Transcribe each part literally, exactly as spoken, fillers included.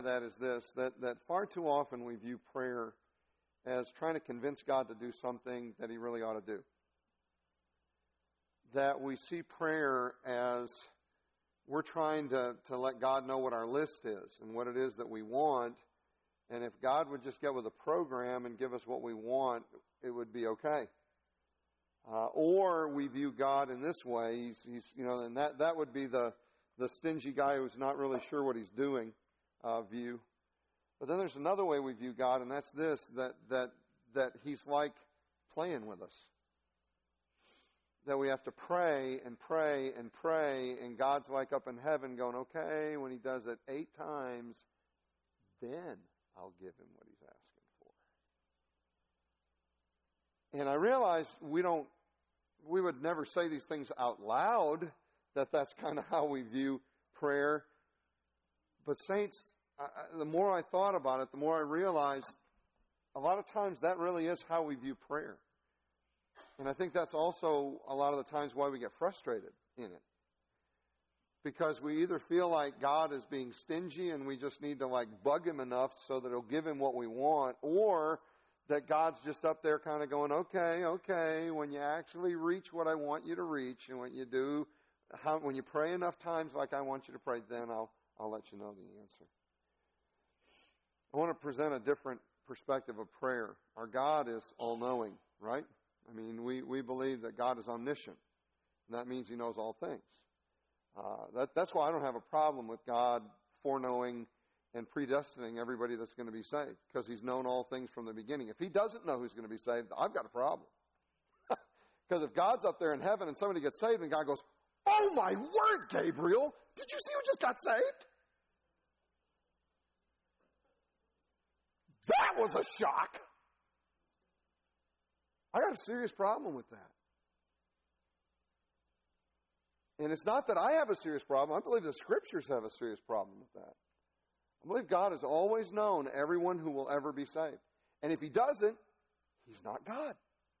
That is this, that, that far too often we view prayer as trying to convince God to do something that He really ought to do. That we see prayer as we're trying to, to let God know what our list is and what it is that we want. And if God would just get with a program and give us what we want, it would be okay. Uh, or we view God in this way. He's, he's, you know, and that, that would be the, the stingy guy who's not really sure what he's doing uh, view. But then there's another way we view God, and that's this, that, that, that He's like playing with us. That we have to pray and pray and pray, and God's like up in heaven going, okay, when He does it eight times, then I'll give Him what He's asking for. And I realize we don't, we would never say these things out loud, that that's kind of how we view prayer. But saints, I, the more I thought about it, the more I realized a lot of times that really is how we view prayer. And I think that's also a lot of the times why we get frustrated in it. Because we either feel like God is being stingy and we just need to like bug Him enough so that He'll give Him what we want, or that God's just up there kind of going, okay, okay, when you actually reach what I want you to reach, and when you do, how, when you pray enough times like I want you to pray, then I'll, I'll let you know the answer. I want to present a different perspective of prayer. Our God is all-knowing, right? I mean, we, we believe that God is omniscient. And that means He knows all things. Uh, that, that's why I don't have a problem with God foreknowing and predestining everybody that's going to be saved. Because He's known all things from the beginning. If He doesn't know who's going to be saved, I've got a problem. Because if God's up there in heaven and somebody gets saved and God goes, oh my word, Gabriel, did you see who just got saved? That was a shock. I got a serious problem with that. And it's not that I have a serious problem. I believe the Scriptures have a serious problem with that. I believe God has always known everyone who will ever be saved. And if He doesn't, He's not God.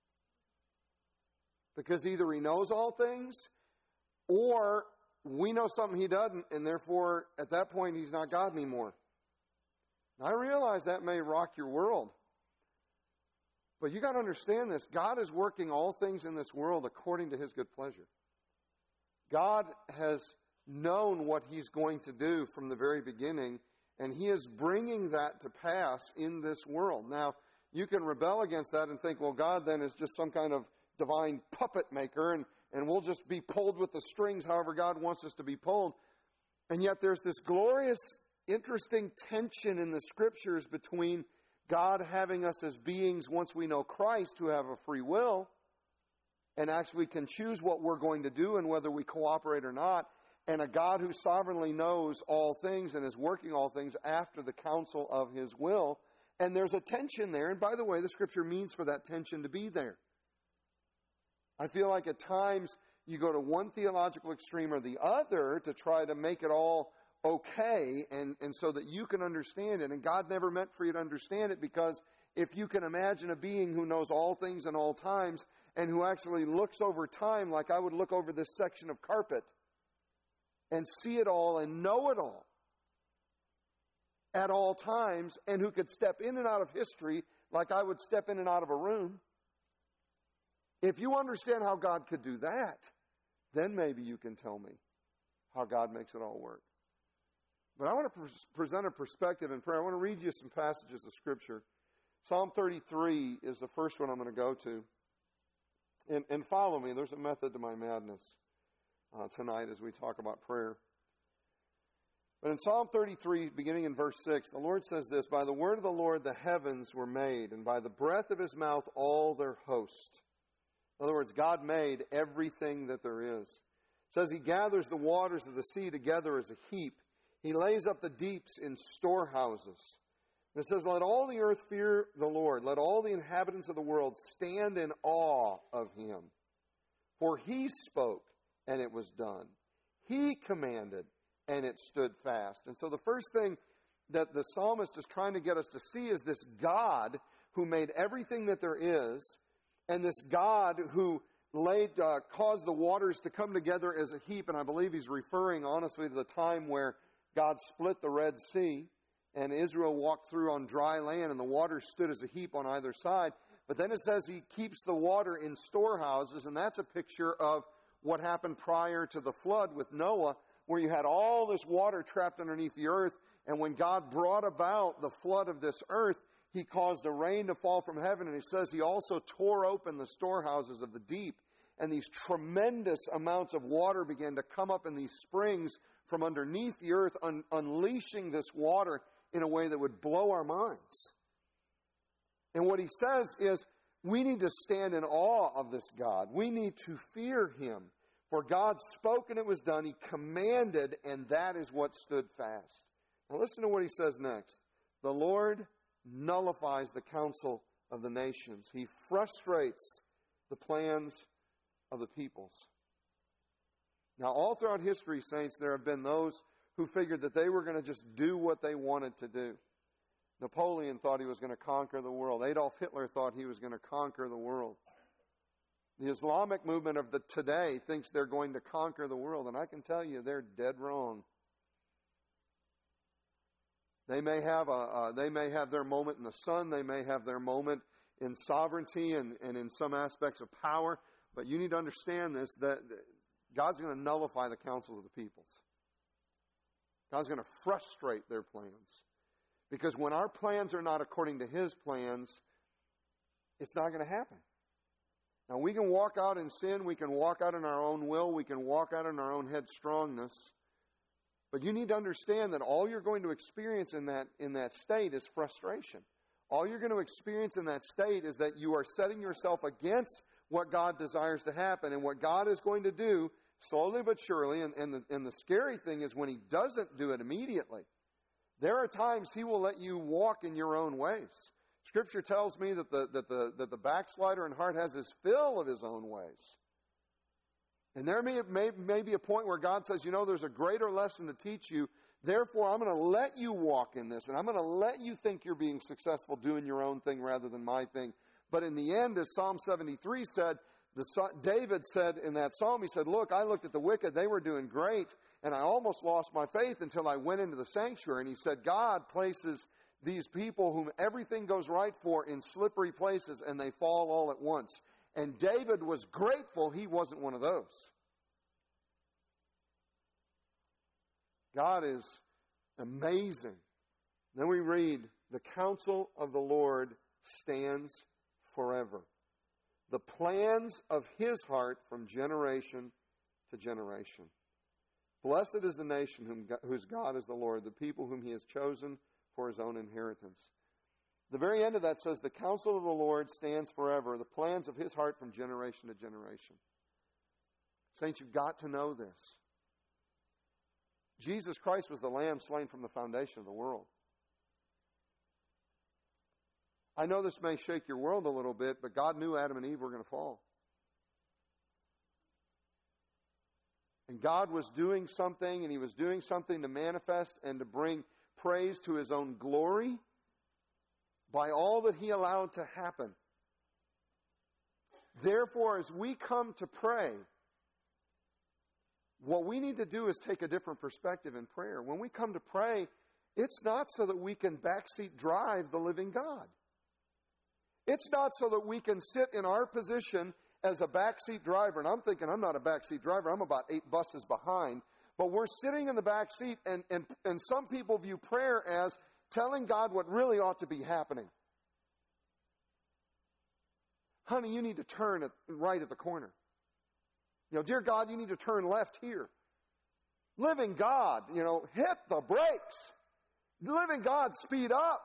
Because either He knows all things, or we know something He doesn't, and therefore, at that point, He's not God anymore. Now, I realize that may rock your world. But you got to understand this. God is working all things in this world according to His good pleasure. God has known what He's going to do from the very beginning, and He is bringing that to pass in this world. Now, you can rebel against that and think, well, God then is just some kind of divine puppet maker, and, and we'll just be pulled with the strings however God wants us to be pulled. And yet there's this glorious, interesting tension in the Scriptures between God having us as beings, once we know Christ, who have a free will and actually can choose what we're going to do and whether we cooperate or not, and a God who sovereignly knows all things and is working all things after the counsel of His will. And there's a tension there. And by the way, the Scripture means for that tension to be there. I feel like at times you go to one theological extreme or the other to try to make it all okay, and, and so that you can understand it. And God never meant for you to understand it, because if you can imagine a being who knows all things in all times and who actually looks over time like I would look over this section of carpet and see it all and know it all at all times, and who could step in and out of history like I would step in and out of a room, if you understand how God could do that, then maybe you can tell me how God makes it all work. But I want to pre- present a perspective in prayer. I want to read you some passages of Scripture. Psalm thirty-three is the first one I'm going to go to. And, and follow me. There's a method to my madness uh, tonight as we talk about prayer. But in Psalm thirty-three, beginning in verse six, the Lord says this, by the word of the Lord the heavens were made, and by the breath of His mouth all their host. In other words, God made everything that there is. It says He gathers the waters of the sea together as a heap. He lays up the deeps in storehouses. And it says, let all the earth fear the Lord. Let all the inhabitants of the world stand in awe of Him. For He spoke, and it was done. He commanded, and it stood fast. And so the first thing that the psalmist is trying to get us to see is this God who made everything that there is, and this God who laid, uh, caused the waters to come together as a heap. And I believe he's referring, honestly, to the time where God split the Red Sea. and Israel walked through on dry land, and the water stood as a heap on either side. But then it says he keeps the water in storehouses, and that's a picture of what happened prior to the flood with Noah, where you had all this water trapped underneath the earth, and when God brought about the flood of this earth, he caused a rain to fall from heaven, and he says he also tore open the storehouses of the deep, and these tremendous amounts of water began to come up in these springs from underneath the earth, un- unleashing this water in a way that would blow our minds. And what he says is, we need to stand in awe of this God. We need to fear him. For God spoke and it was done. He commanded, and that is what stood fast. Now listen to what he says next. The Lord nullifies the counsel of the nations. He frustrates the plans of the peoples. Now, all throughout history, saints, there have been those who figured that they were going to just do what they wanted to do. Napoleon thought he was going to conquer the world. Adolf Hitler thought he was going to conquer the world. The Islamic movement of the today thinks they're going to conquer the world, and I can tell you they're dead wrong. They may have a uh, they may have their moment in the sun. They may have their moment in sovereignty and, and in some aspects of power. But you need to understand this, that God's going to nullify the counsels of the peoples. God's going to frustrate their plans. Because when our plans are not according to his plans, it's not going to happen. Now, we can walk out in sin. We can walk out in our own will. We can walk out in our own headstrongness. But you need to understand that all you're going to experience in that, in that state is frustration. All you're going to experience in that state is that you are setting yourself against what God desires to happen. And what God is going to do, slowly but surely, and, and, the, and the scary thing is when he doesn't do it immediately, there are times he will let you walk in your own ways. Scripture tells me that the, that the, that the backslider in heart has his fill of his own ways. And there may, may, may be a point where God says, you know, there's a greater lesson to teach you. Therefore, I'm going to let you walk in this. And I'm going to let you think you're being successful doing your own thing rather than my thing. But in the end, as Psalm seventy-three said, the, David said in that psalm, he said, look, I looked at the wicked. They were doing great. And I almost lost my faith until I went into the sanctuary. And he said, God places these people whom everything goes right for in slippery places, and they fall all at once. And David was grateful he wasn't one of those. God is amazing. Then we read, the counsel of the Lord stands forever. The plans of his heart from generation to generation. Blessed is the nation whom, whose God is the Lord, the people whom he has chosen for his own inheritance. The very end of that says, the counsel of the Lord stands forever, the plans of his heart from generation to generation. Saints, you've got to know this. Jesus Christ was the Lamb slain from the foundation of the world. I know this may shake your world a little bit, but God knew Adam and Eve were going to fall. And God was doing something, and he was doing something to manifest and to bring praise to his own glory by all that he allowed to happen. Therefore, as we come to pray, what we need to do is take a different perspective in prayer. When we come to pray, it's not so that we can backseat drive the living God. It's not so that we can sit in our position as a backseat driver. And I'm thinking, I'm not a backseat driver. I'm about eight buses behind. But we're sitting in the back seat, and, and, and some people view prayer as telling God what really ought to be happening. Honey, you need to turn at, right at the corner. You know, dear God, you need to turn left here. Living God, you know, hit the brakes. Living God, speed up.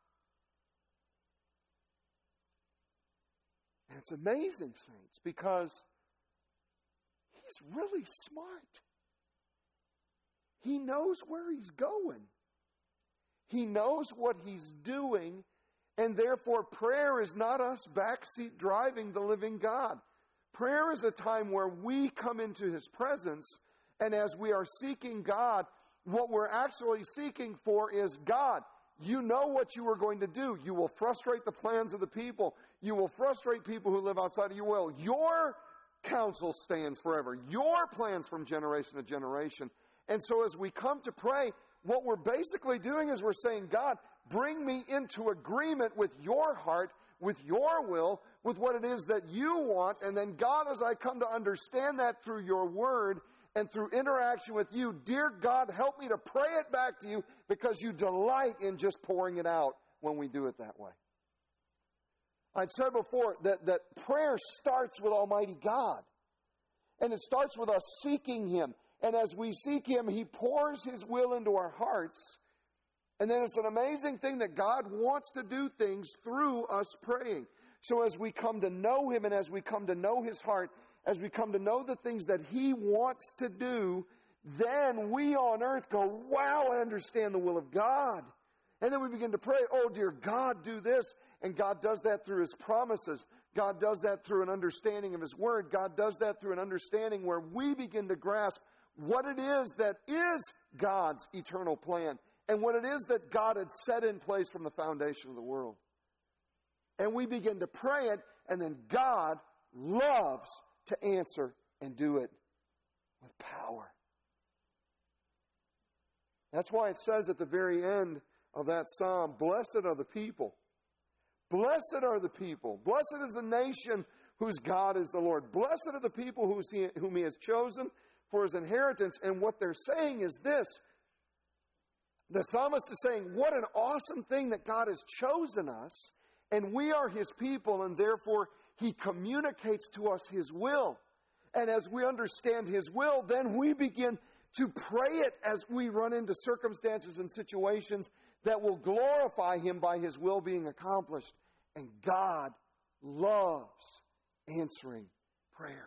And it's amazing, saints, because he's really smart. He knows where he's going. He knows what he's doing, and therefore prayer is not us backseat driving the living God. Prayer is a time where we come into his presence, and as we are seeking God, what we're actually seeking for is, God, you know what you are going to do. You will frustrate the plans of the people. You will frustrate people who live outside of your will. Your counsel stands forever. Your plans from generation to generation. And so as we come to pray, what we're basically doing is we're saying, God, bring me into agreement with your heart, with your will, with what it is that you want. And then, God, as I come to understand that through your word and through interaction with you, dear God, help me to pray it back to you, because you delight in just pouring it out when we do it that way. I'd said before that, that prayer starts with Almighty God. And it starts with us seeking Him. And as we seek Him, He pours His will into our hearts. And then it's an amazing thing that God wants to do things through us praying. So as we come to know Him, and as we come to know His heart, as we come to know the things that He wants to do, then we on earth go, wow, I understand the will of God. And then we begin to pray, oh, dear God, do this. And God does that through His promises. God does that through an understanding of His word. God does that through an understanding where we begin to grasp what it is that is God's eternal plan, and what it is that God had set in place from the foundation of the world. And we begin to pray it, and then God loves to answer and do it with power. That's why it says at the very end of that psalm, blessed are the people. Blessed are the people. Blessed is the nation whose God is the Lord. Blessed are the people whose he, whom He has chosen for His inheritance. And what they're saying is this. The psalmist is saying, what an awesome thing that God has chosen us, and we are His people, and therefore He communicates to us His will. And as we understand His will, then we begin to pray it as we run into circumstances and situations that will glorify Him by His will being accomplished. And God loves answering prayer.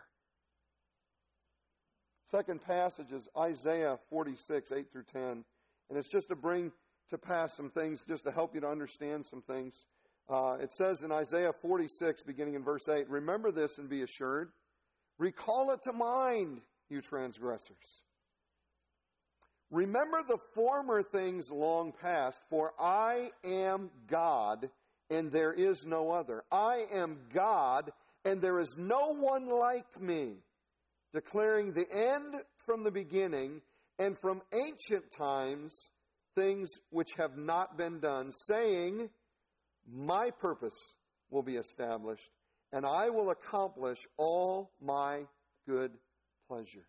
Second passage is Isaiah forty-six, eight through ten. And it's just to bring to pass some things, just to help you to understand some things. Uh, it says in Isaiah forty-six, beginning in verse eight, remember this and be assured. Recall it to mind, you transgressors. Remember the former things long past, for I am God, and there is no other. I am God, and there is no one like me, declaring the end from the beginning, and from ancient times things which have not been done, saying, my purpose will be established, and I will accomplish all my good pleasure.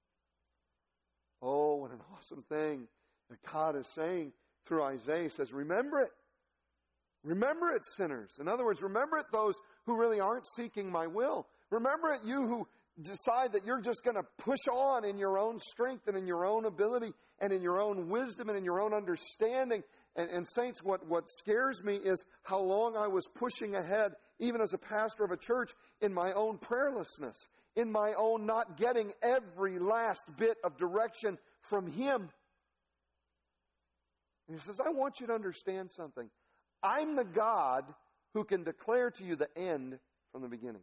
Oh, what an awesome thing that God is saying through Isaiah. He says, remember it. Remember it, sinners. In other words, remember it, those who really aren't seeking my will. Remember it, you who decide that you're just going to push on in your own strength and in your own ability and in your own wisdom and in your own understanding. And, and saints, what, what scares me is how long I was pushing ahead, even as a pastor of a church, in my own prayerlessness, in my own not getting every last bit of direction from Him. And He says, I want you to understand something. I'm the God who can declare to you the end from the beginning.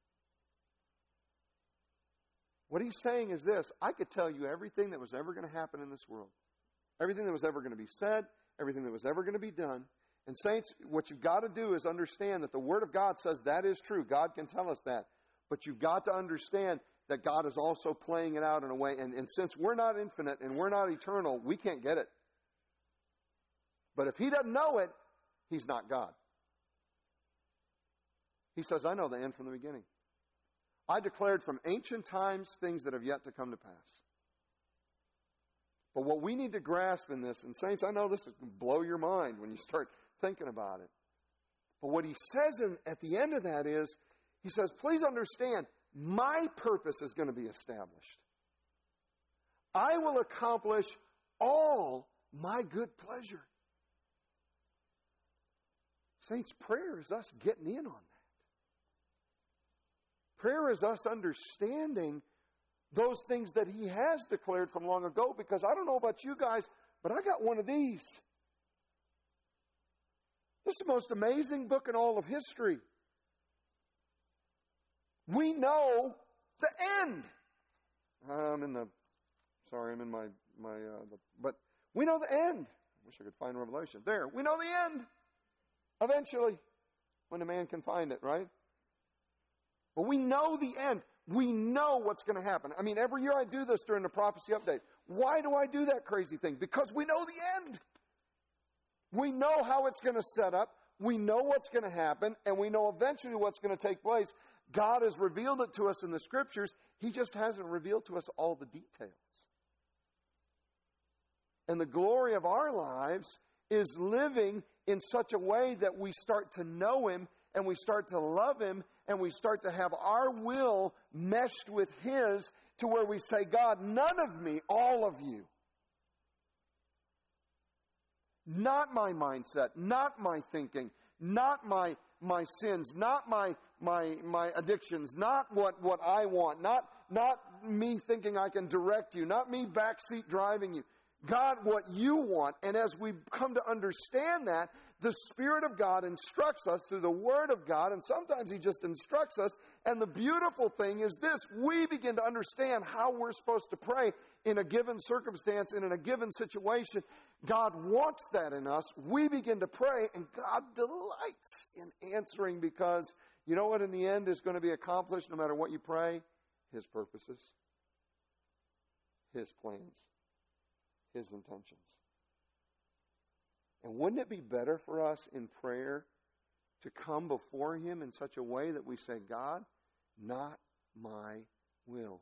What He's saying is this: I could tell you everything that was ever going to happen in this world. Everything that was ever going to be said, everything that was ever going to be done. And saints, what you've got to do is understand that the Word of God says that is true. God can tell us that. But you've got to understand that God is also playing it out in a way. And, and since we're not infinite and we're not eternal, we can't get it. But if He doesn't know it, He's not God. He says, I know the end from the beginning. I declared from ancient times things that have yet to come to pass. But what we need to grasp in this, and saints, I know this will blow your mind when you start thinking about it. But what He says in, at the end of that is, He says, please understand, my purpose is going to be established. I will accomplish all my good pleasure. Saints, prayer is us getting in on that. Prayer is us understanding those things that He has declared from long ago, because I don't know about you guys, but I got one of these. This is the most amazing book in all of history. We know the end. I'm in the, sorry, I'm in my, my, uh, the, but we know the end. I wish I could find Revelation. There, we know the end. Eventually, when a man can find it, right? But we know the end. We know what's going to happen. I mean, every year I do this during the prophecy update. Why do I do that crazy thing? Because we know the end. We know how it's going to set up. We know what's going to happen, and we know eventually what's going to take place. God has revealed it to us in the Scriptures. He just hasn't revealed to us all the details. And the glory of our lives is living in such a way that we start to know Him, and we start to love Him, and we start to have our will meshed with His, to where we say, God, none of me, all of you. Not my mindset, not my thinking, not my my sins, not my my my addictions, not what, what I want, not not me thinking I can direct you, not me backseat driving you. God, what you want. And as we come to understand that, the Spirit of God instructs us through the Word of God, and sometimes He just instructs us. And the beautiful thing is this: we begin to understand how we're supposed to pray in a given circumstance and in a given situation. God wants that in us. We begin to pray, and God delights in answering, because you know what in the end is going to be accomplished no matter what you pray? His purposes, His plans, His intentions. And wouldn't it be better for us in prayer to come before Him in such a way that we say, God, not my will?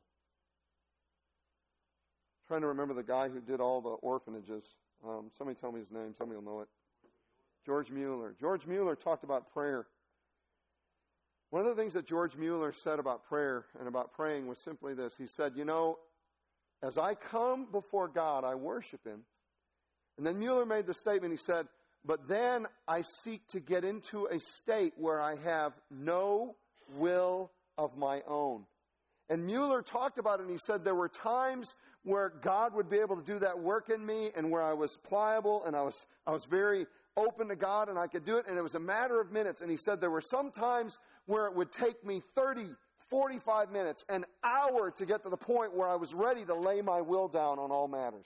I'm trying to remember the guy who did all the orphanages. Um, somebody tell me his name. Somebody will know it. George Mueller. George Mueller talked about prayer. One of the things that George Mueller said about prayer and about praying was simply this. He said, you know, as I come before God, I worship Him. And then Mueller made the statement, he said, but then I seek to get into a state where I have no will of my own. And Mueller talked about it, and he said there were times where God would be able to do that work in me, and where I was pliable, and I was I was very open to God, and I could do it, and it was a matter of minutes. And he said there were some times where it would take me thirty, forty-five minutes, an hour to get to the point where I was ready to lay my will down on all matters.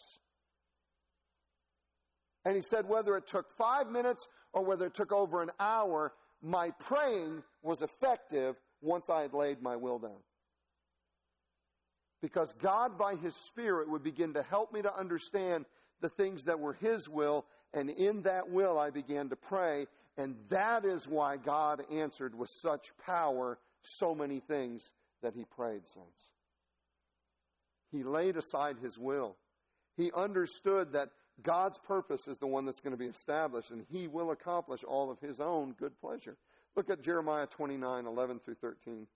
And he said whether it took five minutes or whether it took over an hour, my praying was effective once I had laid my will down. Because God, by His Spirit, would begin to help me to understand the things that were His will, and in that will I began to pray, and that is why God answered with such power so many things that He prayed, saints. He laid aside His will. He understood that God's purpose is the one that's going to be established, and He will accomplish all of His own good pleasure. Look at Jeremiah twenty-nine, eleven through thirteen.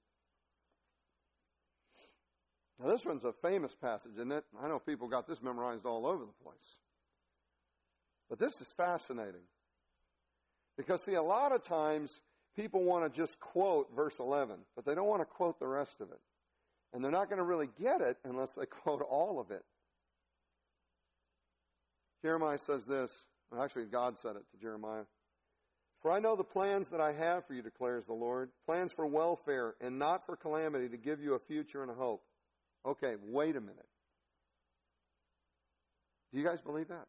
Now, this one's a famous passage, isn't it? I know people got this memorized all over the place. But this is fascinating. Because, see, a lot of times people want to just quote verse eleven, but they don't want to quote the rest of it. And they're not going to really get it unless they quote all of it. Jeremiah says this. Actually, God said it to Jeremiah. For I know the plans that I have for you, declares the Lord. Plans for welfare and not for calamity, to give you a future and a hope. Okay, wait a minute. Do you guys believe that?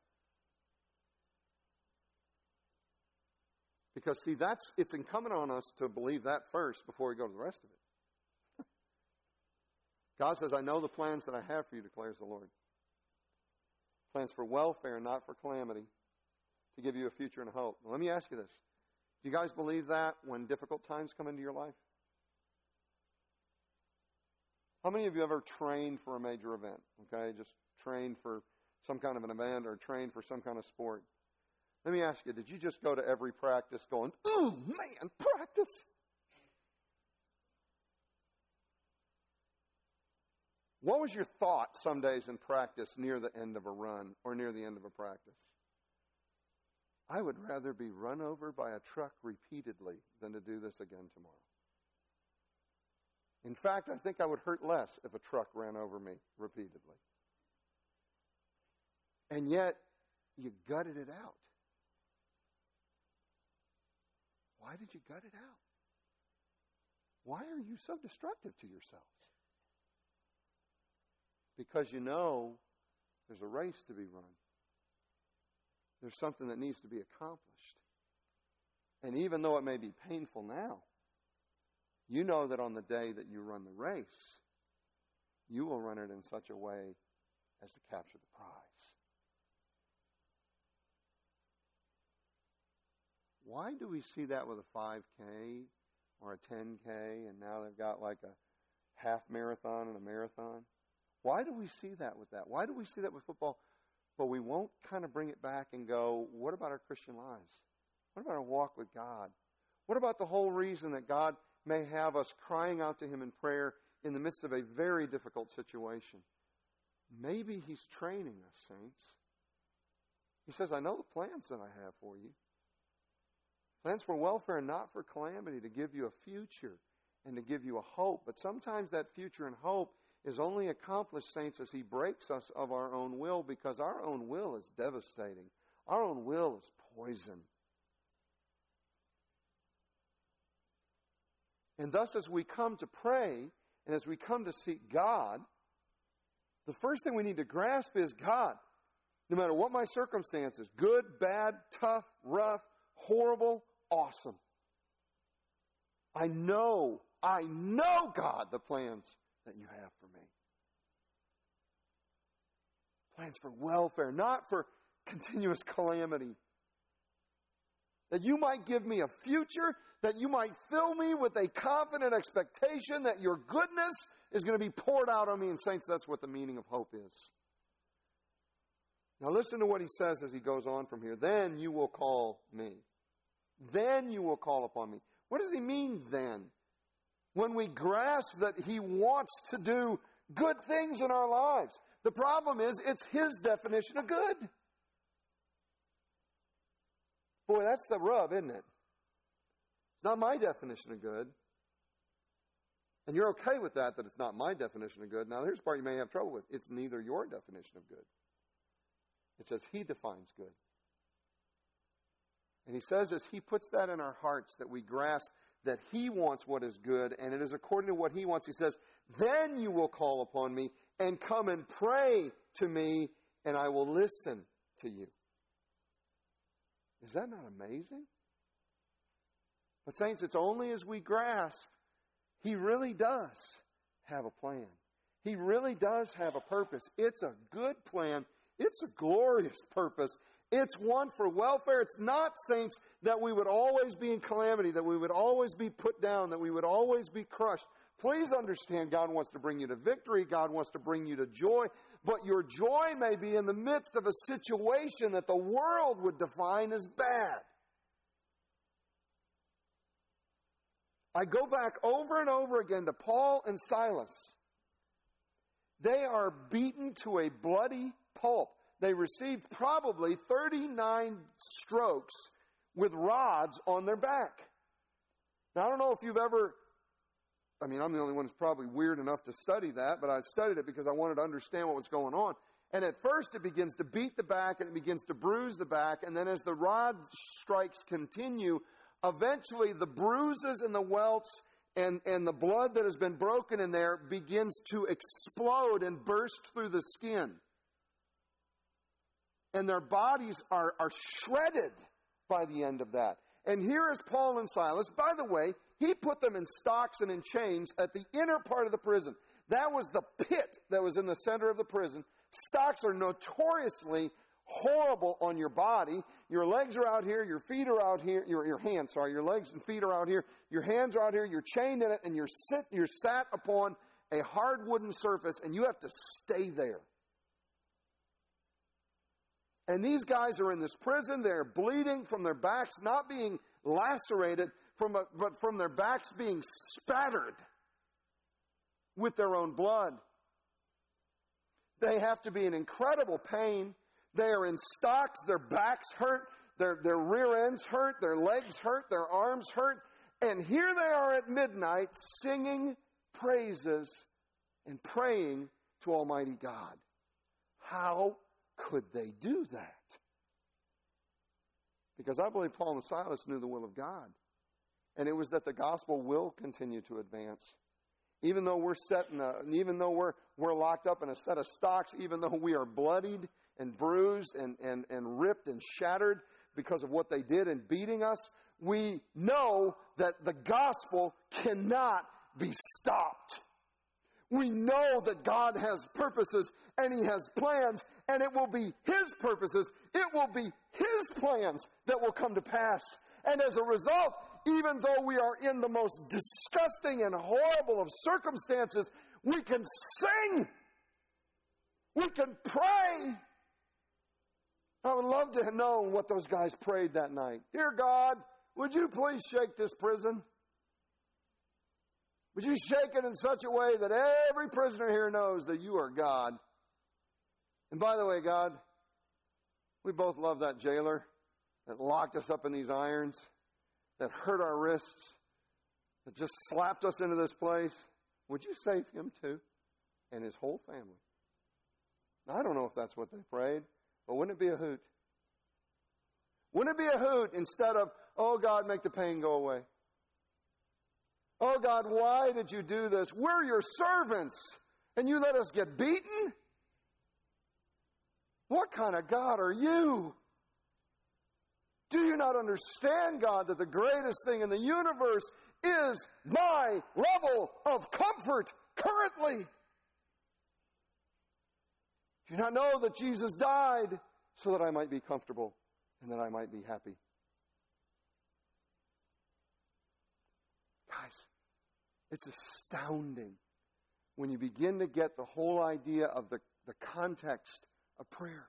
Because, see, that's it's incumbent on us to believe that first before we go to the rest of it. God says, I know the plans that I have for you, declares the Lord. Plans for welfare, not for calamity, to give you a future and a hope. Now, let me ask you this. Do you guys believe that when difficult times come into your life? How many of you ever trained for a major event? Okay, just trained for some kind of an event or trained for some kind of sport. Let me ask you, did you just go to every practice going, oh, man, practice? What was your thought some days in practice near the end of a run or near the end of a practice? I would rather be run over by a truck repeatedly than to do this again tomorrow. In fact, I think I would hurt less if a truck ran over me repeatedly. And yet, you gutted it out. Why did you gut it out? Why are you so destructive to yourselves? Because you know there's a race to be run. There's something that needs to be accomplished. And even though it may be painful now, you know that on the day that you run the race, you will run it in such a way as to capture the prize. Why do we see that with a five K or a ten K, and now they've got like a half marathon and a marathon? Why do we see that with that? Why do we see that with football? But we won't kind of bring it back and go, what about our Christian lives? What about our walk with God? What about the whole reason that God may have us crying out to Him in prayer in the midst of a very difficult situation? Maybe He's training us, saints. He says, I know the plans that I have for you. Plans for welfare and not for calamity, to give you a future and to give you a hope. But sometimes that future and hope is only accomplished, saints, as He breaks us of our own will, because our own will is devastating. Our own will is poison. And thus, as we come to pray and as we come to seek God, the first thing we need to grasp is, God, no matter what my circumstances, good, bad, tough, rough, horrible, awesome, I know, I know, God, the plans that you have for me. Plans for welfare, not for continuous calamity. That you might give me a future, that you might fill me with a confident expectation that your goodness is going to be poured out on me. And saints, that's what the meaning of hope is. Now listen to what he says as he goes on from here. Then you will call me. Then you will call upon me. What does he mean then? When we grasp that he wants to do good things in our lives. The problem is, it's his definition of good. Boy, that's the rub, isn't it? It's not my definition of good. And you're okay with that, that it's not my definition of good. Now, here's the part you may have trouble with. It's neither your definition of good. It says he defines good. And he says as he puts that in our hearts, that we grasp that he wants what is good, and it is according to what he wants. He says, then you will call upon me and come and pray to me, and I will listen to you. Is that not amazing? But saints, it's only as we grasp he really does have a plan. He really does have a purpose. It's a good plan. It's a glorious purpose. It's one for welfare. It's not, saints, that we would always be in calamity, that we would always be put down, that we would always be crushed. Please understand, God wants to bring you to victory. God wants to bring you to joy. But your joy may be in the midst of a situation that the world would define as bad. I go back over and over again to Paul and Silas. They are beaten to a bloody pulp. They received probably thirty-nine strokes with rods on their back. Now, I don't know if you've ever, I mean, I'm the only one who's probably weird enough to study that, but I studied it because I wanted to understand what was going on. And at first it begins to beat the back and it begins to bruise the back. And then as the rod strikes continue, eventually the bruises and the welts and, and the blood that has been broken in there begins to explode and burst through the skin. And their bodies are, are shredded by the end of that. And here is Paul and Silas. By the way, he put them in stocks and in chains at the inner part of the prison. That was the pit that was in the center of the prison. Stocks are notoriously horrible on your body. Your legs are out here, your feet are out here, your, your hands, sorry, your legs and feet are out here, your hands are out here, you're chained in it, and you're sit, you're sat upon a hard wooden surface, and you have to stay there. And these guys are in this prison. They're bleeding from their backs, not being lacerated, from a, but from their backs being spattered with their own blood. They have to be in incredible pain. They are in stocks. Their backs hurt. Their, their rear ends hurt. Their legs hurt. Their arms hurt. And here they are at midnight singing praises and praying to Almighty God. How could they do that? Because I believe Paul and Silas knew the will of God. And it was that the gospel will continue to advance. Even though we're set in a, even though we're we're locked up in a set of stocks, even though we are bloodied and bruised and, and, and ripped and shattered because of what they did in beating us, we know that the gospel cannot be stopped. We know that God has purposes and He has plans, and it will be His purposes, it will be His plans that will come to pass. And as a result, even though we are in the most disgusting and horrible of circumstances, we can sing. We can pray. I would love to know what those guys prayed that night. Dear God, would you please shake this prison? Would you shake it in such a way that every prisoner here knows that you are God? And by the way, God, we both love that jailer that locked us up in these irons, that hurt our wrists, that just slapped us into this place. Would you save him too and his whole family? Now, I don't know if that's what they prayed, but wouldn't it be a hoot? Wouldn't it be a hoot instead of, oh God, make the pain go away? Oh God, why did you do this? We're your servants, and you let us get beaten? What kind of God are you? Do you not understand, God, that the greatest thing in the universe is my level of comfort currently? Do you not know that Jesus died so that I might be comfortable and that I might be happy? Guys, it's astounding when you begin to get the whole idea of the, the context of prayer.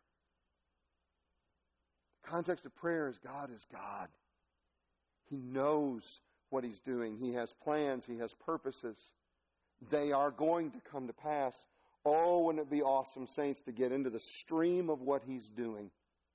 The context of prayer is God is God. He knows what He's doing. He has plans. He has purposes. They are going to come to pass. Oh, wouldn't it be awesome, saints, to get into the stream of what He's doing?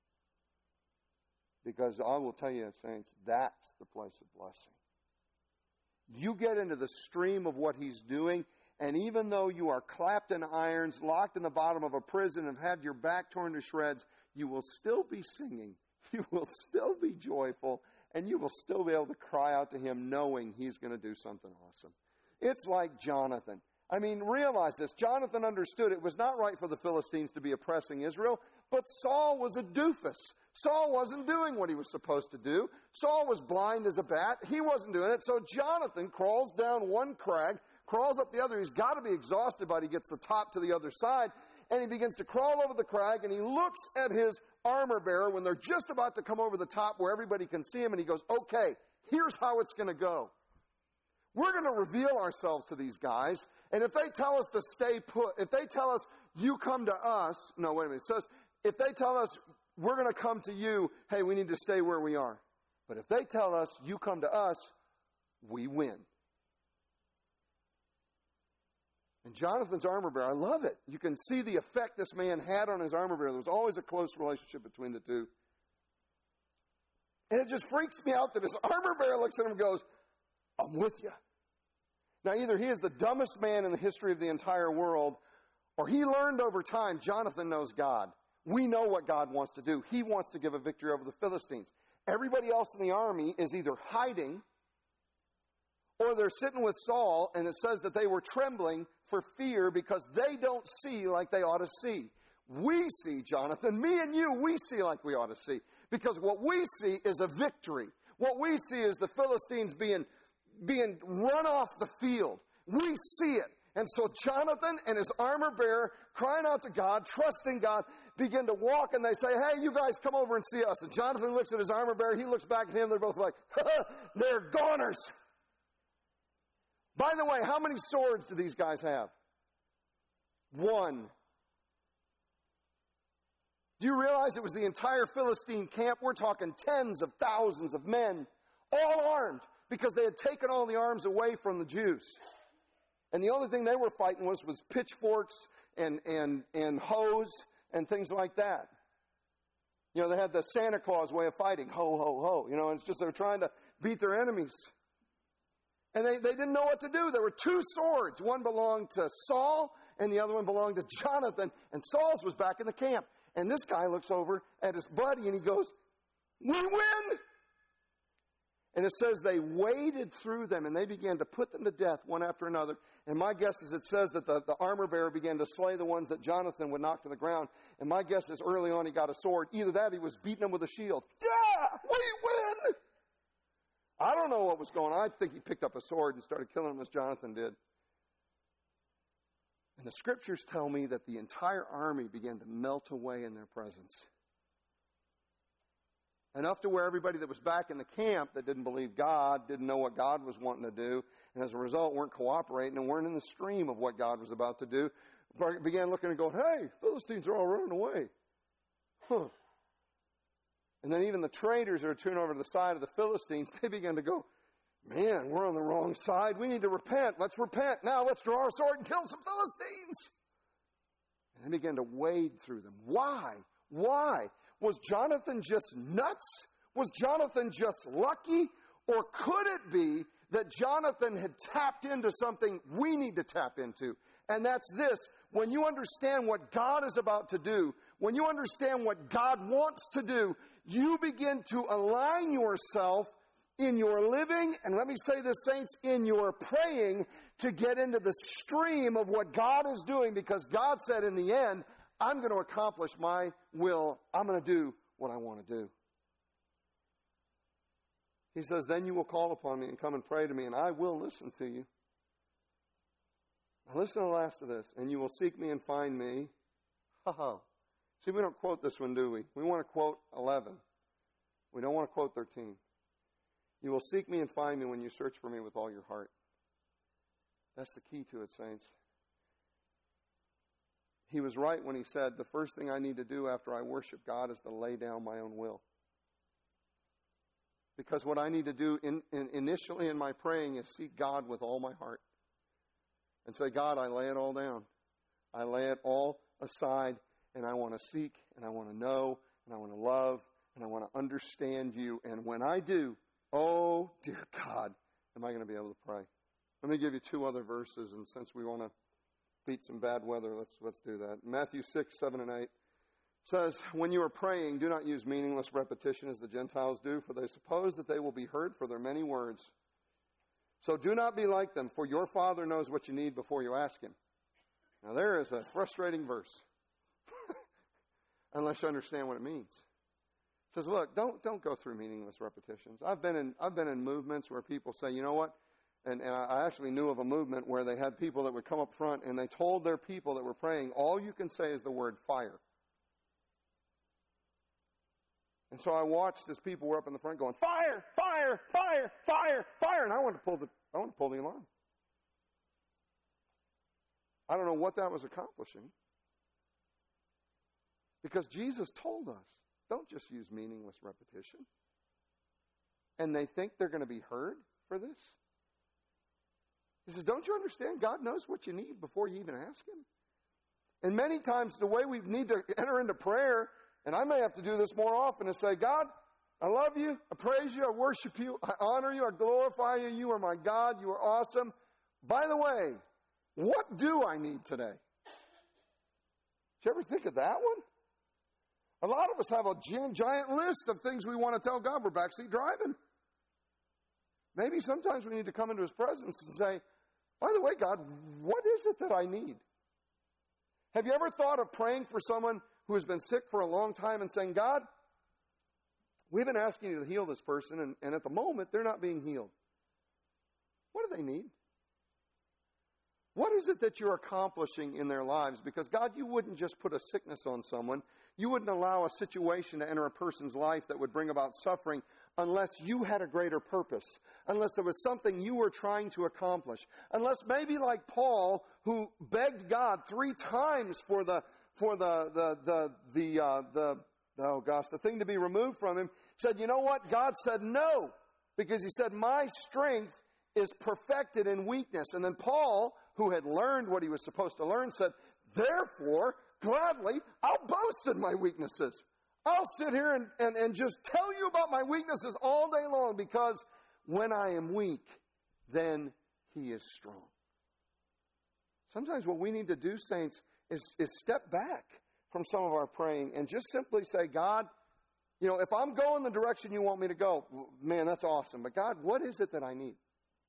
Because I will tell you, saints, that's the place of blessing. You get into the stream of what He's doing, and even though you are clapped in irons, locked in the bottom of a prison, and have your back torn to shreds, you will still be singing. You will still be joyful, and you will still be able to cry out to Him knowing He's going to do something awesome. It's like Jonathan. I mean, realize this. Jonathan understood it was not right for the Philistines to be oppressing Israel, but Saul was a doofus. Saul wasn't doing what he was supposed to do. Saul was blind as a bat. He wasn't doing it. So Jonathan crawls down one crag, crawls up the other. He's got to be exhausted, but he gets the top to the other side, and he begins to crawl over the crag, and he looks at his armor bearer when they're just about to come over the top where everybody can see him, and he goes, okay, here's how it's going to go. We're going to reveal ourselves to these guys, and if they tell us to stay put, if they tell us, you come to us, no, wait a minute, it says, if they tell us, we're going to come to you, hey, we need to stay where we are. But if they tell us, you come to us, we win. And Jonathan's armor bearer, I love it. You can see the effect this man had on his armor bearer. There was always a close relationship between the two. And it just freaks me out that his armor bearer looks at him and goes, I'm with you. Now, either he is the dumbest man in the history of the entire world, or he learned over time, Jonathan knows God. We know what God wants to do. He wants to give a victory over the Philistines. Everybody else in the army is either hiding or they're sitting with Saul, and it says that they were trembling for fear because they don't see like they ought to see. We see, Jonathan, me and you, we see like we ought to see. Because what we see is a victory. What we see is the Philistines being, being run off the field. We see it. And so Jonathan and his armor bearer, crying out to God, trusting God, begin to walk, and they say, hey, you guys come over and see us. And Jonathan looks at his armor bearer. He looks back at him. They're both like, they're goners. By the way, how many swords do these guys have? One. Do you realize it was the entire Philistine camp? We're talking tens of thousands of men, all armed, because they had taken all the arms away from the Jews. And the only thing they were fighting was, was pitchforks and, and, and hoes and things like that. You know, they had the Santa Claus way of fighting. Ho, ho, ho. You know, and it's just they were trying to beat their enemies. And they, they didn't know what to do. There were two swords. One belonged to Saul, and the other one belonged to Jonathan. And Saul's was back in the camp. And this guy looks over at his buddy, and he goes, we win! And it says they waded through them, and they began to put them to death one after another. And my guess is it says that the, the armor bearer began to slay the ones that Jonathan would knock to the ground. And my guess is early on he got a sword. Either that or he was beating them with a shield. Yeah! We win! I don't know what was going on. I think he picked up a sword and started killing them as Jonathan did. And the scriptures tell me that the entire army began to melt away in their presence. Enough to where everybody that was back in the camp that didn't believe God, didn't know what God was wanting to do, and as a result weren't cooperating and weren't in the stream of what God was about to do, began looking and going, hey, Philistines are all running away. Huh. And then even the traders that are turned over to the side of the Philistines, they began to go, man, we're on the wrong side. We need to repent. Let's repent. Now let's draw our sword and kill some Philistines. And they began to wade through them. Why? Why? Was Jonathan just nuts? Was Jonathan just lucky? Or could it be that Jonathan had tapped into something we need to tap into? And that's this. When you understand what God is about to do, when you understand what God wants to do, you begin to align yourself in your living, and let me say this, saints, in your praying to get into the stream of what God is doing, because God said in the end, I'm going to accomplish my will. I'm going to do what I want to do. He says, then you will call upon me and come and pray to me, and I will listen to you. Now listen to the last of this. And you will seek me and find me. Ha ha. See, we don't quote this one, do we? We want to quote eleven. We don't want to quote thirteen. You will seek me and find me when you search for me with all your heart. That's the key to it, saints. He was right when he said, the first thing I need to do after I worship God is to lay down my own will. Because what I need to do in, in, initially in my praying is seek God with all my heart. And say, God, I lay it all down. I lay it all aside, and I want to seek, and I want to know, and I want to love, and I want to understand you. And when I do, oh, dear God, am I going to be able to pray? Let me give you two other verses, and since we want to beat some bad weather, let's let's do that. Matthew six, seven, and eight says, when you are praying, do not use meaningless repetition as the Gentiles do, for they suppose that they will be heard for their many words. So do not be like them, for your Father knows what you need before you ask Him. Now there is a frustrating verse, unless you understand what it means. It says, look, don't don't go through meaningless repetitions. I've been in I've been in movements where people say, you know what? And, and I actually knew of a movement where they had people that would come up front and they told their people that were praying, all you can say is the word fire. And so I watched as people were up in the front going, fire, fire, fire, fire, fire. And I wanted to pull the, I wanted to pull the alarm. I don't know what that was accomplishing. Because Jesus told us, don't just use meaningless repetition. And they think they're going to be heard for this. He says, don't you understand? God knows what you need before you even ask Him. And many times the way we need to enter into prayer, and I may have to do this more often, is say, God, I love you, I praise you, I worship you, I honor you, I glorify you, you are my God, you are awesome. By the way, what do I need today? Did you ever think of that one? A lot of us have a giant list of things we want to tell God. We're backseat driving. Maybe sometimes we need to come into His presence and say, by the way, God, what is it that I need? Have you ever thought of praying for someone who has been sick for a long time and saying, God, we've been asking you to heal this person, and, and at the moment, they're not being healed. What do they need? What is it that you're accomplishing in their lives? Because, God, you wouldn't just put a sickness on someone. You wouldn't allow a situation to enter a person's life that would bring about suffering unless you had a greater purpose, unless there was something you were trying to accomplish, unless maybe like Paul, who begged God three times for the for the the the the uh, the oh gosh the thing to be removed from him, said, you know what? God said no, because He said, my strength is perfected in weakness. And then Paul, who had learned what he was supposed to learn, said, therefore, gladly, I'll boast in my weaknesses. I'll sit here and, and, and just tell you about my weaknesses all day long, because when I am weak, then He is strong. Sometimes what we need to do, saints, is, is step back from some of our praying and just simply say, God, you know, if I'm going the direction you want me to go, man, that's awesome. But God, what is it that I need?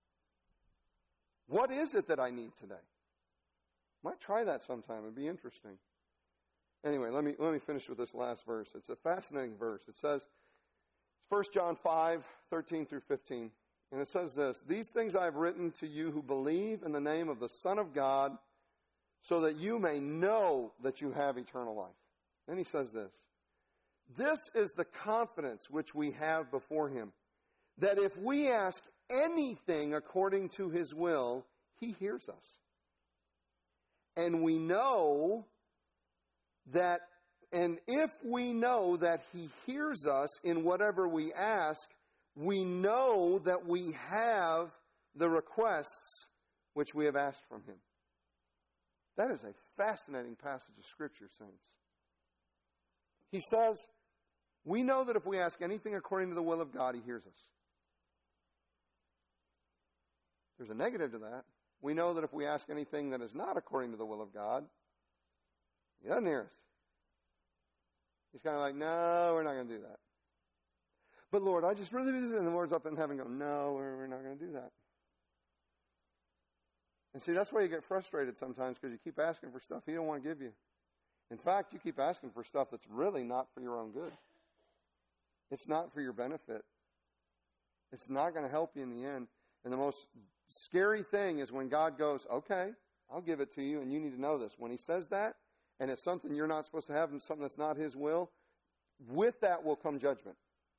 What is it that I need today? Might try that sometime. It'd be interesting. Anyway, let me let me finish with this last verse. It's a fascinating verse. It says, First John five, thirteen through fifteen. And it says this, these things I have written to you who believe in the name of the Son of God, so that you may know that you have eternal life. Then he says this. This is the confidence which we have before him, that if we ask anything according to his will, he hears us. And we know that, and if we know that he hears us in whatever we ask, we know that we have the requests which we have asked from him. That is a fascinating passage of Scripture, saints. He says, we know that if we ask anything according to the will of God, he hears us. There's a negative to that. We know that if we ask anything that is not according to the will of God, he doesn't hear us. He's kind of like, no, we're not going to do that. But Lord, I just really, and the Lord's up in heaven going, no, we're, we're not going to do that. And see, that's why you get frustrated sometimes, because you keep asking for stuff he don't want to give you. In fact, you keep asking for stuff that's really not for your own good. It's not for your benefit. It's not going to help you in the end. And the most scary thing is when God goes, okay, I'll give it to you, and you need to know this. When he says that, and it's something you're not supposed to have and something that's not his will, with that will come judgment.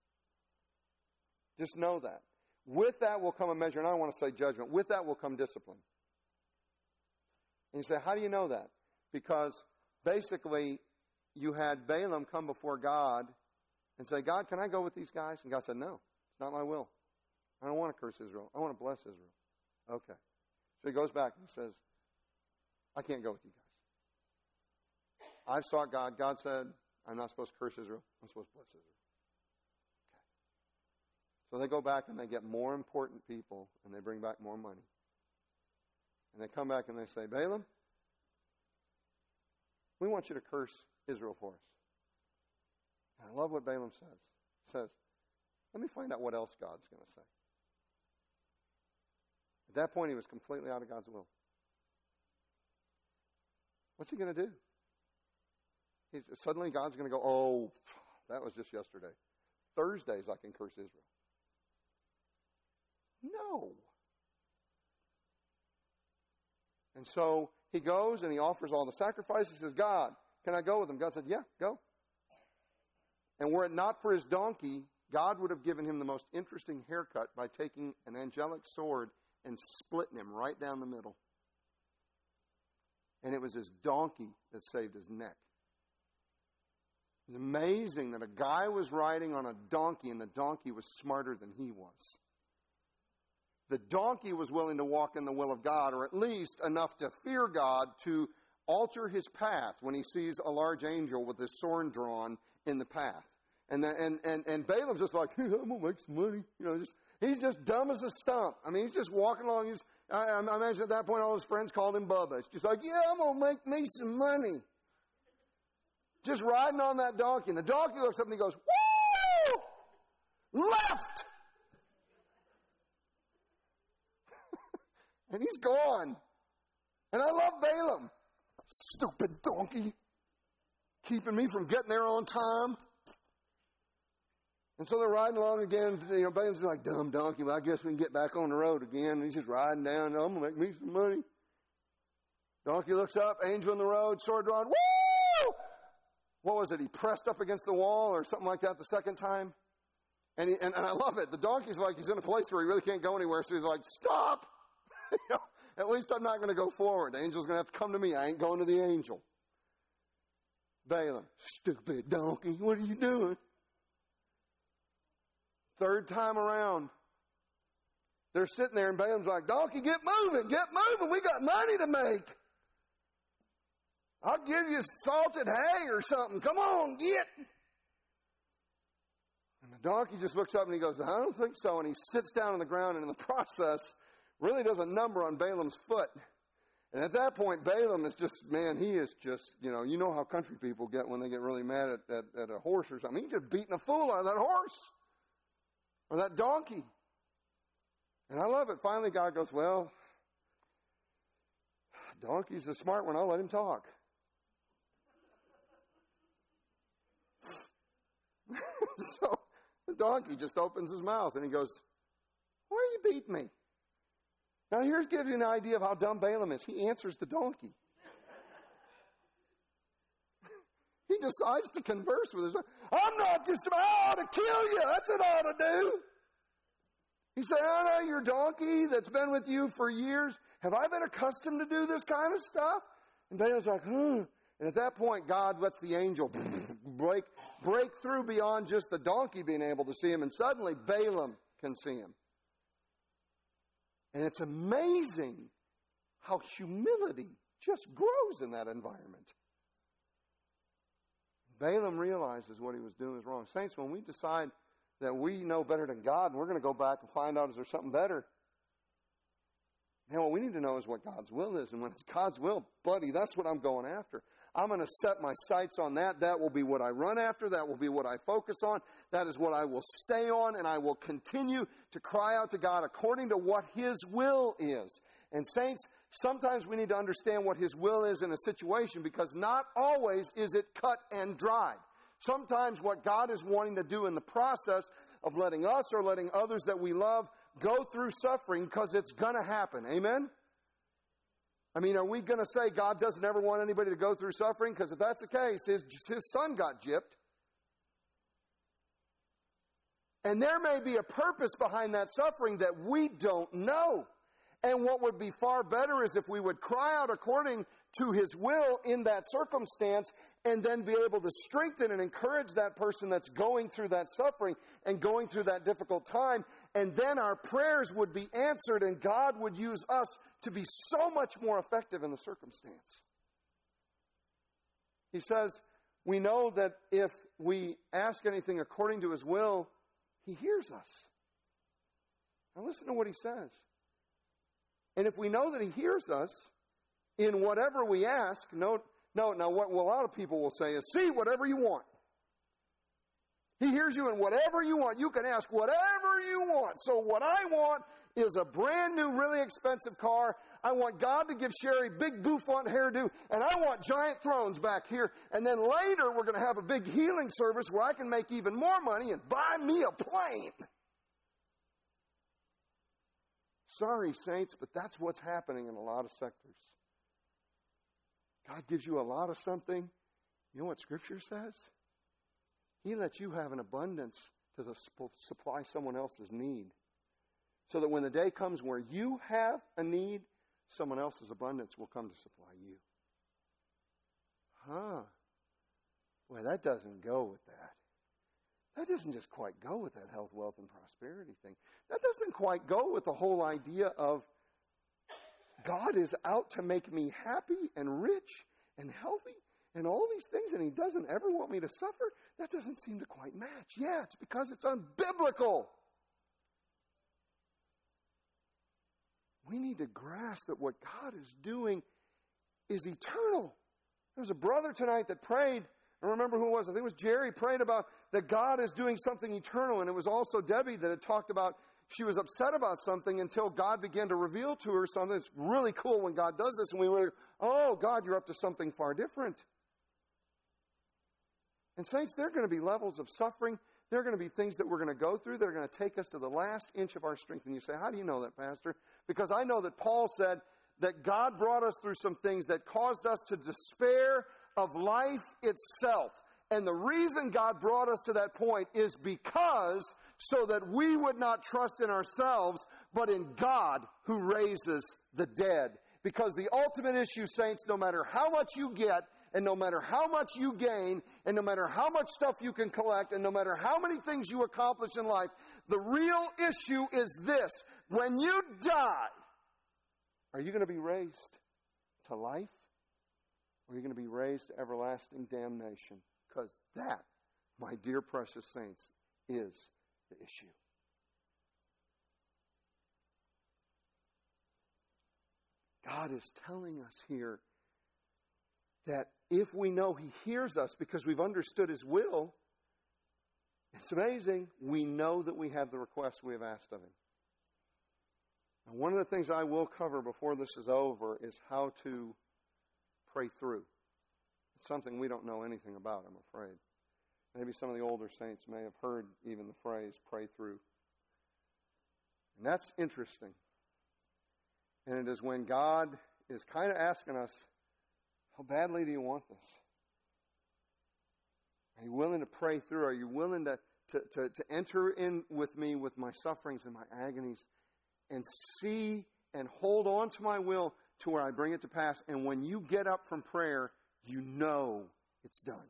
Just know that. With that will come a measure, and I don't want to say judgment. With that will come discipline. And you say, how do you know that? Because basically, you had Balaam come before God and say, God, can I go with these guys? And God said, no, it's not my will. I don't want to curse Israel. I want to bless Israel. Okay. So he goes back and he says, I can't go with you guys. I've sought God. God said, I'm not supposed to curse Israel. I'm supposed to bless Israel. Okay. So they go back and they get more important people and they bring back more money. And they come back and they say, Balaam, we want you to curse Israel for us. And I love what Balaam says. He says, let me find out what else God's going to say. At that point, he was completely out of God's will. What's he going to do? He's, suddenly God's going to go, oh, that was just yesterday. Thursdays I can curse Israel. No. And so he goes and he offers all the sacrifices. He says, God, can I go with him? God said, yeah, go. And were it not for his donkey, God would have given him the most interesting haircut by taking an angelic sword and splitting him right down the middle. And it was his donkey that saved his neck. It's amazing that a guy was riding on a donkey and the donkey was smarter than he was. The donkey was willing to walk in the will of God, or at least enough to fear God to alter his path when he sees a large angel with his sword drawn in the path. And the, and, and, and Balaam's just like, hey, I'm going to make some money. You know, just, he's just dumb as a stump. I mean, he's just walking along. He's, I, I imagine at that point all his friends called him Bubba. It's just like, yeah, I'm going to make me some money. Just riding on that donkey. And the donkey looks up and he goes, woo! Left! And he's gone. And I love Balaam. Stupid donkey. Keeping me from getting there on time. And so they're riding along again. You know, Balaam's like, dumb donkey. Well, I guess we can get back on the road again. And he's just riding down. I'm going to make me some money. Donkey looks up. Angel in the road. Sword drawn. Woo! What was it? He pressed up against the wall or something like that the second time. And, he, and, and I love it. The donkey's like, he's in a place where he really can't go anywhere. So he's like, stop. You know, at least I'm not going to go forward. The angel's going to have to come to me. I ain't going to the angel. Balaam, stupid donkey, what are you doing? Third time around, they're sitting there and Balaam's like, donkey, get moving, get moving. We got money to make. I'll give you salted hay or something. Come on, get. And the donkey just looks up and he goes, I don't think so. And he sits down on the ground and in the process really does a number on Balaam's foot. And at that point, Balaam is just, man, he is just, you know, you know how country people get when they get really mad at, at, at a horse or something. He's just beating a fool out of that horse or that donkey. And I love it. Finally, God goes, well, donkey's the smart one. I'll let him talk. So the donkey just opens his mouth and he goes, why are you beating me? Now, here gives you an idea of how dumb Balaam is. He answers the donkey. He decides to converse with his son. I'm not just, I ought to kill you. That's what I ought to do. He said, oh, no, your donkey that's been with you for years. Have I been accustomed to do this kind of stuff? And Balaam's like, hmm. And at that point, God lets the angel break, break through beyond just the donkey being able to see him. And suddenly, Balaam can see him. And it's amazing how humility just grows in that environment. Balaam realizes what he was doing is wrong. Saints, when we decide that we know better than God, and we're going to go back and find out is there something better, now what we need to know is what God's will is. And when it's God's will, buddy, that's what I'm going after. I'm going to set my sights on that. That will be what I run after. That will be what I focus on. That is what I will stay on, and I will continue to cry out to God according to what His will is. And saints, sometimes we need to understand what His will is in a situation, because not always is it cut and dried. Sometimes what God is wanting to do in the process of letting us or letting others that we love go through suffering, because it's going to happen. Amen? I mean, are we going to say God doesn't ever want anybody to go through suffering? Because if that's the case, his, his son got gypped. And there may be a purpose behind that suffering that we don't know. And what would be far better is if we would cry out according to His will in that circumstance, and then be able to strengthen and encourage that person that's going through that suffering and going through that difficult time. And then our prayers would be answered, and God would use us to be so much more effective in the circumstance. He says, we know that if we ask anything according to His will, He hears us. Now listen to what He says. And if we know that He hears us in whatever we ask, note, note now what a lot of people will say is, see, whatever you want. He hears you in whatever you want. You can ask whatever you want. So what I want is a brand new, really expensive car. I want God to give Sherry big bouffant hairdo, and I want giant thrones back here. And then later we're going to have a big healing service where I can make even more money and buy me a plane. Sorry, saints, but that's what's happening in a lot of sectors. God gives you a lot of something. You know what Scripture says? He lets you have an abundance to supply someone else's need. So that when the day comes where you have a need, someone else's abundance will come to supply you. Huh. Boy, that doesn't go with that. That doesn't just quite go with that health, wealth, and prosperity thing. That doesn't quite go with the whole idea of God is out to make me happy and rich and healthy and all these things, and He doesn't ever want me to suffer. That doesn't seem to quite match. Yeah, it's because it's unbiblical. We need to grasp that what God is doing is eternal. There was a brother tonight that prayed. I don't remember who it was. I think it was Jerry prayed about that God is doing something eternal. And it was also Debbie that had talked about she was upset about something until God began to reveal to her something. It's really cool when God does this. And we were, oh, God, you're up to something far different. And saints, there are going to be levels of suffering. There are going to be things that we're going to go through that are going to take us to the last inch of our strength. And you say, how do you know that, Pastor? Because I know that Paul said that God brought us through some things that caused us to despair of life itself. And the reason God brought us to that point is because so that we would not trust in ourselves, but in God who raises the dead. Because the ultimate issue, saints, no matter how much you get, and no matter how much you gain, and no matter how much stuff you can collect, and no matter how many things you accomplish in life, the real issue is this. When you die, are you going to be raised to life? Or are you going to be raised to everlasting damnation? Because that, my dear precious saints, is the issue. God is telling us here that if we know He hears us because we've understood His will, it's amazing, we know that we have the request we have asked of Him. And one of the things I will cover before this is over is how to pray through. It's something we don't know anything about, I'm afraid. Maybe some of the older saints may have heard even the phrase, pray through. And that's interesting. And it is when God is kind of asking us, how badly do you want this? Are you willing to pray through? Are you willing to, to, to, to enter in with me with my sufferings and my agonies and see and hold on to my will to where I bring it to pass? And when you get up from prayer, you know it's done.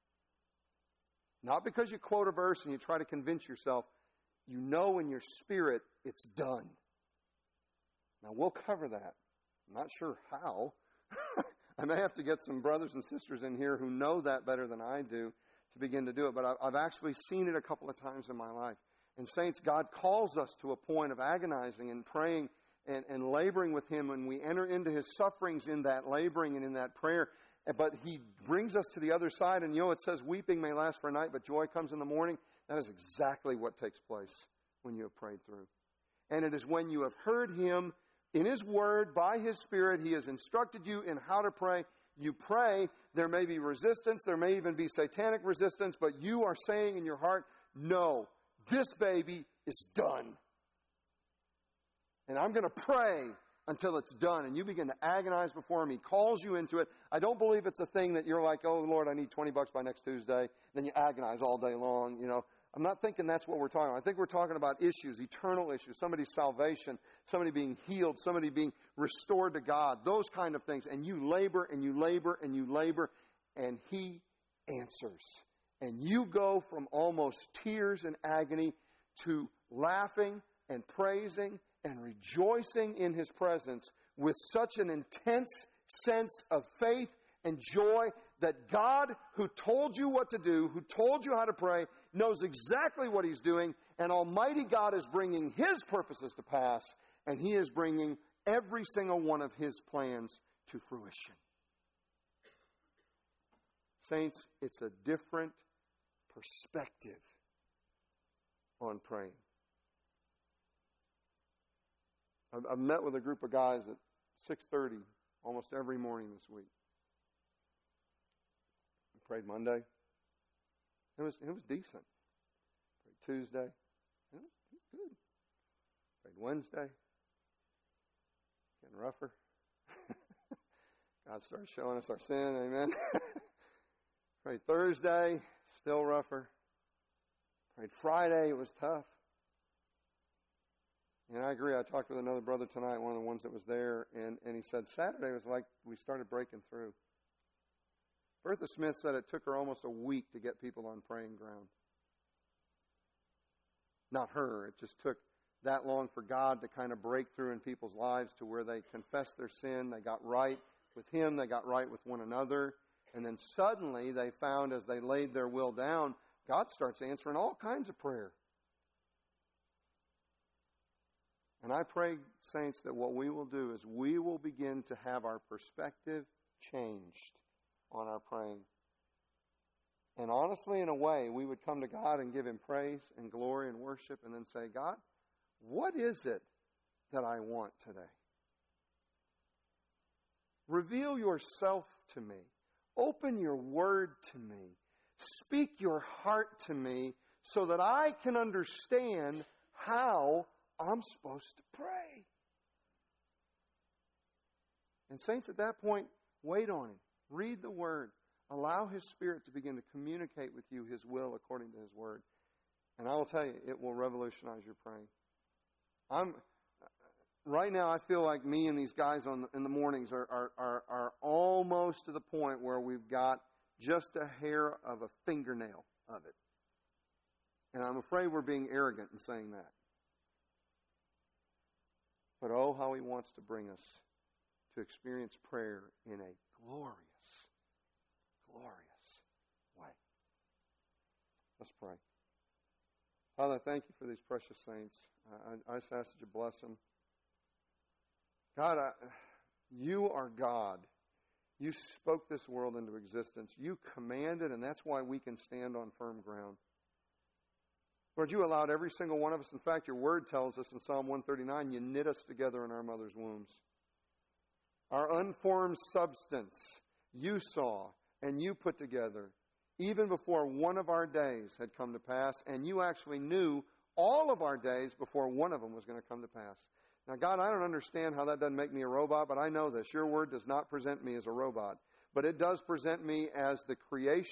Not because you quote a verse and you try to convince yourself. You know in your spirit it's done. Now, we'll cover that. I'm not sure how. I may have to get some brothers and sisters in here who know that better than I do to begin to do it. But I've actually seen it a couple of times in my life. And saints, God calls us to a point of agonizing and praying and, and laboring with Him. And we enter into His sufferings in that laboring and in that prayer. But He brings us to the other side. And, you know, it says weeping may last for a night, but joy comes in the morning. That is exactly what takes place when you have prayed through. And it is when you have heard Him in His Word, by His Spirit, He has instructed you in how to pray. You pray. There may be resistance. There may even be satanic resistance. But you are saying in your heart, no, this baby is done. And I'm going to pray until it's done. And you begin to agonize before Him. He calls you into it. I don't believe it's a thing that you're like, oh, Lord, I need twenty bucks by next Tuesday. Then you agonize all day long, you know. I'm not thinking that's what we're talking about. I think we're talking about issues, eternal issues, somebody's salvation, somebody being healed, somebody being restored to God, those kind of things. And you labor and you labor and you labor, and He answers. And you go from almost tears and agony to laughing and praising and rejoicing in His presence with such an intense sense of faith and joy that God, who told you what to do, who told you how to pray, knows exactly what He's doing, and Almighty God is bringing His purposes to pass, and He is bringing every single one of His plans to fruition. Saints, it's a different perspective on praying. I've, I've met with a group of guys at six thirty almost every morning this week. We prayed Monday. It was it was decent. Prayed Tuesday. It was, it was good. Prayed Wednesday. Getting rougher. God started showing us our sin. Amen. Prayed Thursday. Still rougher. Prayed Friday. It was tough. And I agree. I talked with another brother tonight, one of the ones that was there, and, and he said Saturday was like we started breaking through. Bertha Smith said it took her almost a week to get people on praying ground. Not her. It just took that long for God to kind of break through in people's lives to where they confessed their sin, they got right with Him, they got right with one another, and then suddenly they found as they laid their will down, God starts answering all kinds of prayer. And I pray, saints, that what we will do is we will begin to have our perspective changed on our praying. And honestly, in a way, we would come to God and give Him praise and glory and worship and then say, God, what is it that I want today? Reveal yourself to me. Open your word to me. Speak your heart to me so that I can understand how I'm supposed to pray. And saints, at that point, wait on Him. Read the Word. Allow His Spirit to begin to communicate with you His will according to His Word. And I will tell you, it will revolutionize your praying. I'm right now, I feel like me and these guys on the, in the mornings are, are, are, are almost to the point where we've got just a hair of a fingernail of it. And I'm afraid we're being arrogant in saying that. But oh, how He wants to bring us to experience prayer in a glorious, glorious way. Let's pray. Father, thank You for these precious saints. I, I just ask that You bless them. God, I, You are God. You spoke this world into existence. You commanded, and that's why we can stand on firm ground. Lord, You allowed every single one of us. In fact, Your Word tells us in Psalm one thirty-nine, You knit us together in our mother's wombs. Our unformed substance, You saw and You put together even before one of our days had come to pass, and You actually knew all of our days before one of them was going to come to pass. Now, God, I don't understand how that doesn't make me a robot, but I know this. Your Word does not present me as a robot, but it does present me as the creation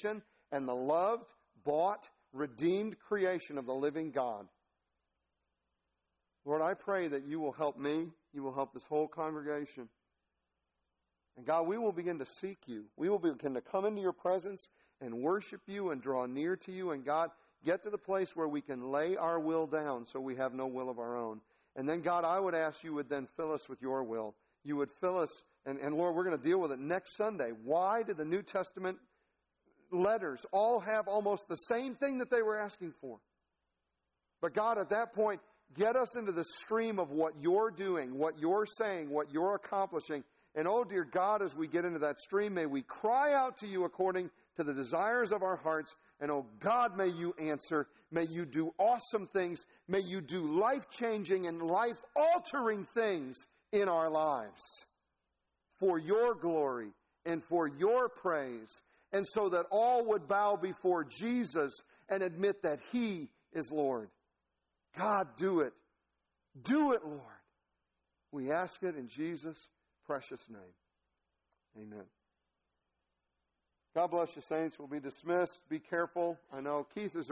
and the loved, bought, redeemed creation of the living God. Lord, I pray that you will help me. You will help this whole congregation. And God, we will begin to seek you. We will begin to come into your presence and worship you and draw near to you. And God, get to the place where we can lay our will down so we have no will of our own. And then, God, I would ask you would then fill us with your will. You would fill us, and, and Lord, we're going to deal with it next Sunday. Why did the New Testament letters all have almost the same thing that they were asking for? But God, at that point, get us into the stream of what you're doing, what you're saying, what you're accomplishing. And oh, dear God, as we get into that stream, may we cry out to you according to the desires of our hearts. And oh, God, may you answer. May you do awesome things. May you do life-changing and life-altering things in our lives for your glory and for your praise. And so that all would bow before Jesus and admit that he is Lord. God, do it. Do it, Lord. We ask it in Jesus' precious name. Amen. God bless you, saints. We'll be dismissed. Be careful. I know Keith is